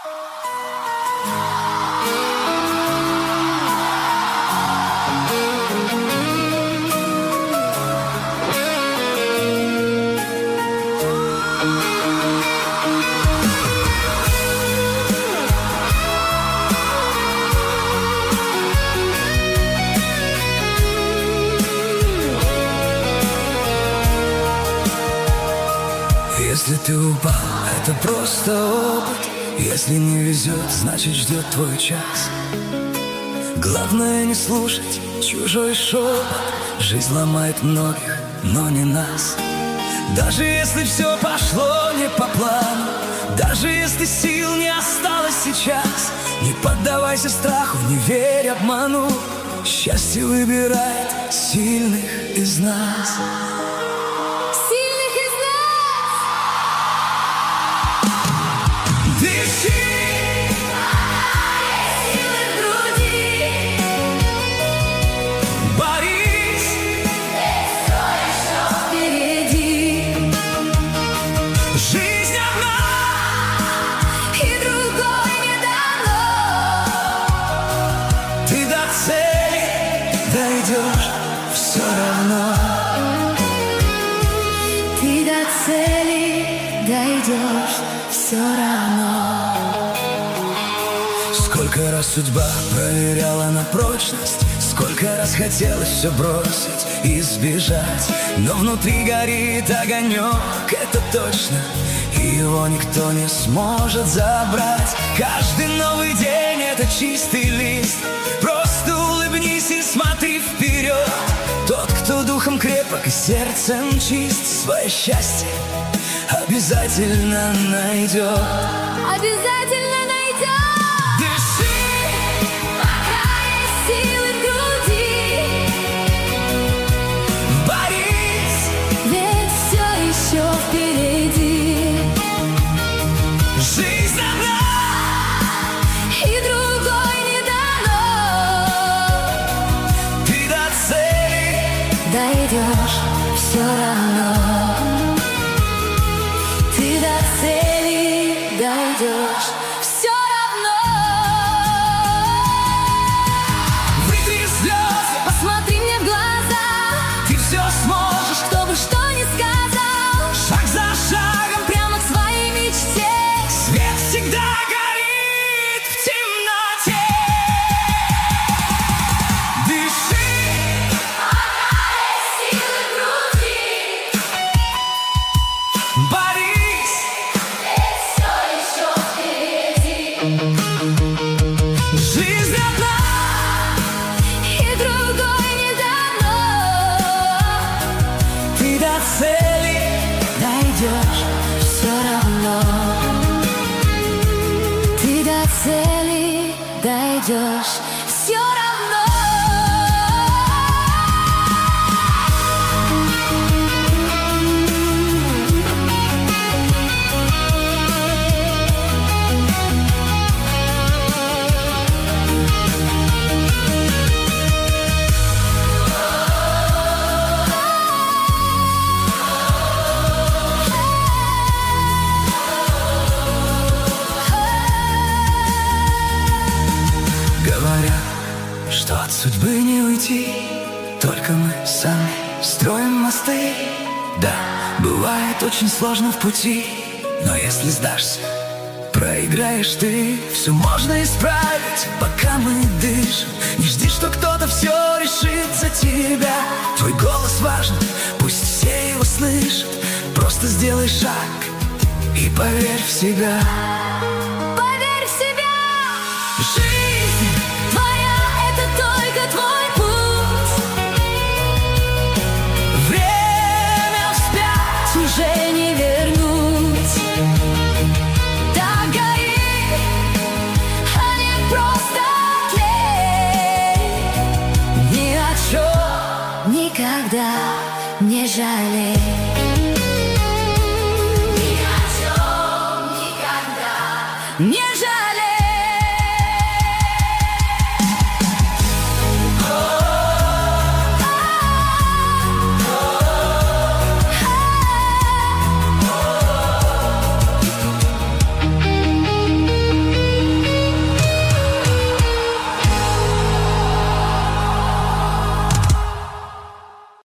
Если ты упал, это просто опыт. Если не везет, значит ждет твой час. Главное не слушать чужой шепот. Жизнь ломает многих, но не нас. Даже если все пошло не по плану, даже если сил не осталось сейчас, не поддавайся страху, не верь обману. Счастье выбирает сильных из нас. Все равно ты до цели дойдешь, все равно. Сколько раз судьба проверяла на прочность, сколько раз хотелось все бросить и сбежать, но внутри горит огонек, это точно, и его никто не сможет забрать. Каждый новый день — это чистый лист. Просто улыбнись и смотри вперед. Тот, кто духом крепок и сердцем чист, свое счастье обязательно найдет. Обязательно найдет. Дыши, пока есть силы в груди. Борись, ведь все еще впереди. Жизнь одна, и другой не дано. ты до цели дойдешь, все равно. Ты до цели дойдешь, все равно. вытри слезы, Посмотри мне в глаза, ты все сможешь. кто бы что ни сказал. Шаг за шагом Прямо к своей мечте. свет всегда горит в темноте. Дыши, Силы в груди, борись, все еще впереди. жизнь одна, И другой не дано. ты до цели Дойдешь, все равно. Ты до цели дойдешь, все равно. говорят, что от судьбы не уйти, только мы сами строим мосты. Да, бывает очень сложно в пути, но если сдашься, проиграешь ты. Все можно исправить, пока мы дышим. Не жди, что кто-то все решит за тебя. Твой голос важен, пусть все его слышат. Просто сделай шаг и поверь в себя. Поверь в себя. Жизнь Твоя — это только твой путь. время вспять Уже не вернуть. Так гори, а не просто тлей. ни о чем. Никогда не жалей. Ни о чем никогда Не жаль.